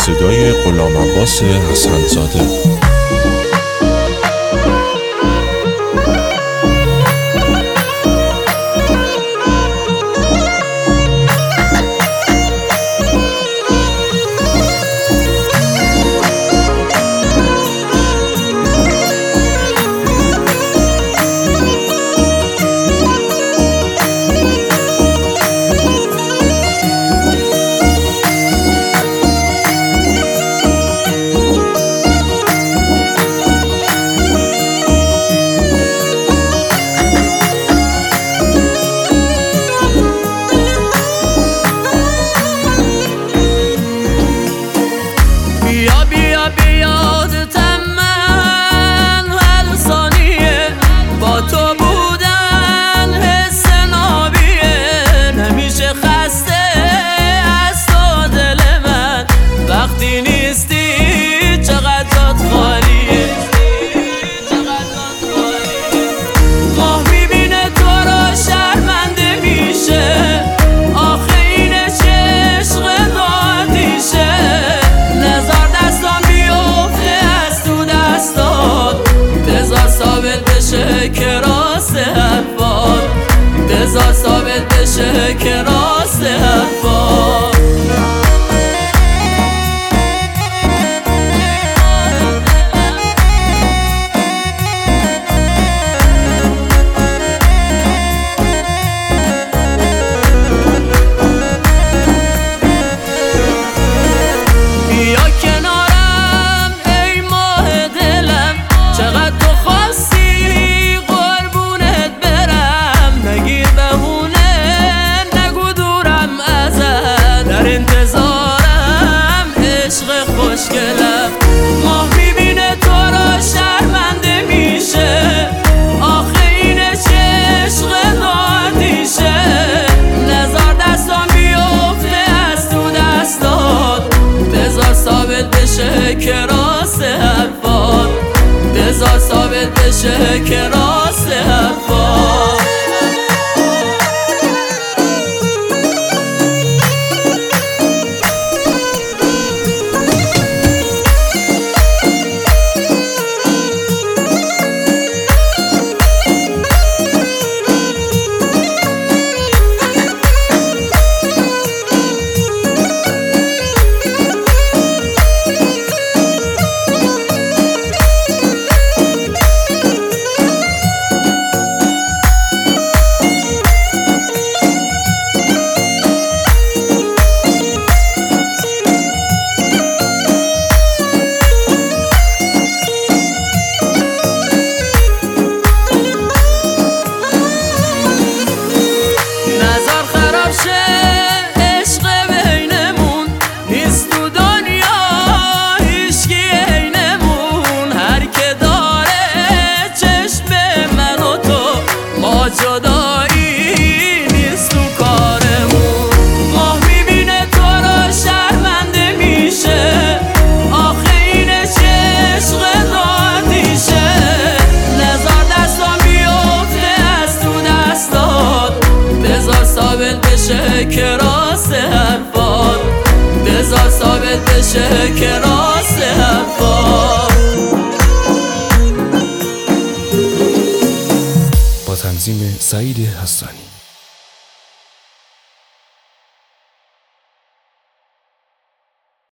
صدای غلام عباس حسن‌زاده. بذار ثابت بشه که راست حرفا. بیا کنارم ای ماه دلم، چقدر تو خواستی قربونت برم. نگیر بهونه نگو دورم ازت، در انتظارم عشق خوشگلم. ماه میبینه تو را شرمنده میشه، آخه اینه چه عشق دادیشه. نزار دستان بیفته از تو دستات، بذار ثابت بشه که راست حرفات. بذار ثابت بشه که راست حرفات. جدایی نیست تو کارمون، ماه میبینه تو را شرمنده میشه، آخه اینه چه عشق دادیشه. نزار دستان بیفته از تو دستات، بذار ثابت بشه که راست حرفات. بذار ثابت بشه که راست حرفات. تنظیم سعید حسانی.